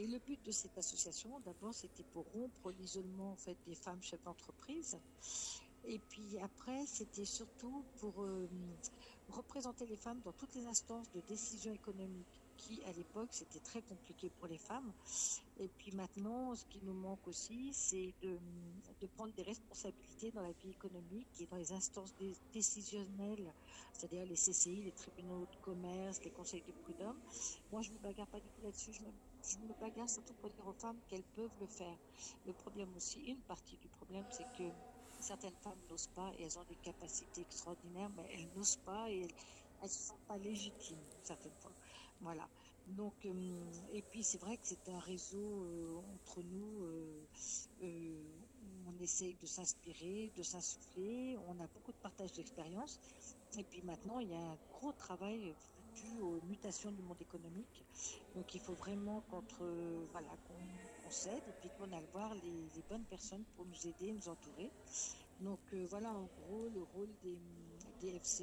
le but de cette association, d'abord, c'était pour rompre l'isolement en fait des femmes chefs d'entreprise. Et puis après, c'était surtout pour représenter les femmes dans toutes les instances de décision économique, qui à l'époque c'était très compliqué pour les femmes. Et puis maintenant, ce qui nous manque aussi, c'est de prendre des responsabilités dans la vie économique et dans les instances décisionnelles, c'est-à-dire les CCI, les tribunaux de commerce, les conseils de prud'homme. Moi, je ne me bagarre pas du tout là-dessus. Je me bagarre surtout pour dire aux femmes qu'elles peuvent le faire. Le problème aussi, une partie du problème, c'est que certaines femmes n'osent pas et elles ont des capacités extraordinaires, mais elles n'osent pas et elles ne se sentent pas légitimes certaines fois. Voilà. Donc, et puis c'est vrai que c'est un réseau entre nous où on essaye de s'inspirer, de s'insuffler. On a beaucoup de partage d'expérience. Et puis maintenant, il y a un gros travail dû aux mutations du monde économique. Donc il faut vraiment voilà, qu'on s'aide et puis qu'on aille voir les bonnes personnes pour nous aider, nous entourer. Donc voilà en gros le rôle des FC